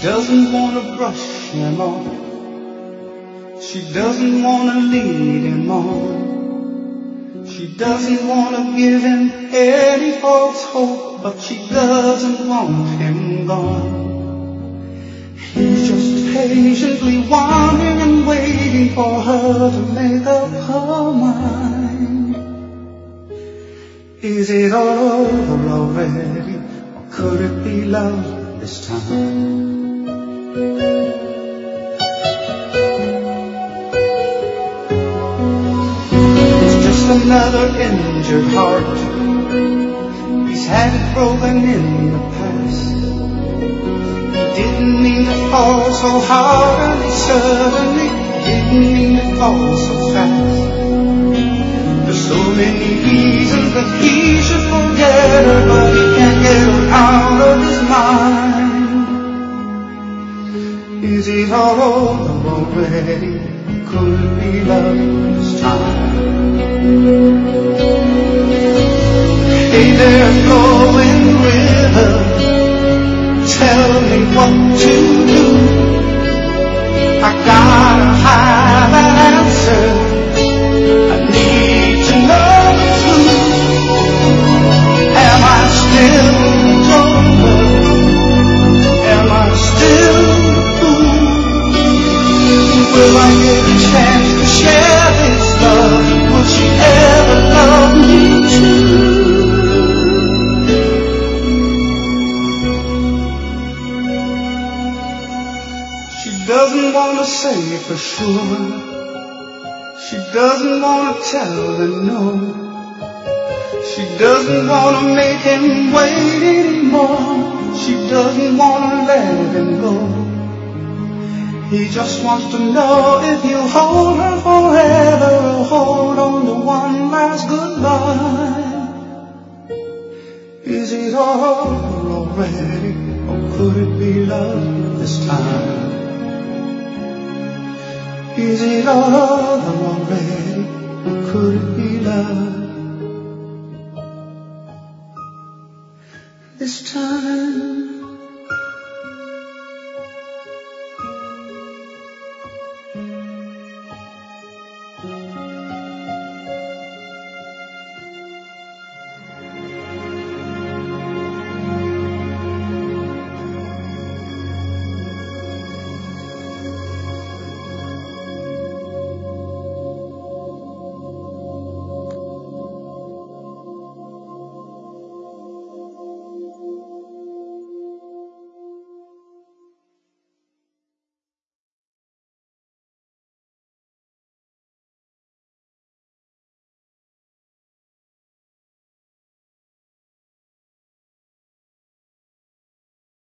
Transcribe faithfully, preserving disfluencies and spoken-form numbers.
doesn't want to brush him off. She doesn't want to lead him on. She doesn't want to give him any false hope, but she doesn't want him gone. He's just patiently wanting and waiting for her to make up her mind. Is it all over already, or could it be love this time? Another injured heart. He's had it broken in the past. He didn't mean to fall so hard, and he certainly didn't mean to fall so fast. There's so many reasons that he should forget her, but he can't get her out of his mind. Is it all over already? Could it be love this time? Hey there, flowing river, tell me what to do. I gotta have an answer. I need to know the truth. Am I still the joker? Am I still the fool? Will I get a chance to share this love? Will she ever love me too? She doesn't want to say for sure. She doesn't want to tell him no. She doesn't want to make him wait anymore. She doesn't want to let him go. He just wants to know if he'll hold her forever or hold on to one last goodbye. Is it all over already, or could it be love this time? Is it all over already, or could it be love this time?